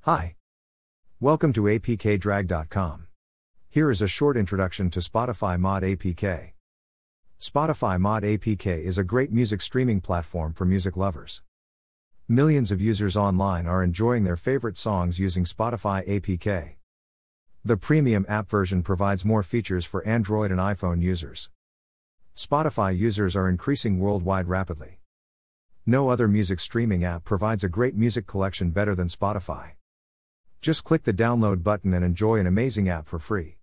Hi. Welcome to apkdrag.com. Here is a short introduction to Spotify Mod APK. Spotify Mod APK is a great music streaming platform for music lovers. Millions of users online are enjoying their favorite songs using Spotify APK. The premium app version provides more features for Android and iPhone users. Spotify users are increasing worldwide rapidly. No other music streaming app provides a great music collection better than Spotify. Just click the download button and enjoy an amazing app for free.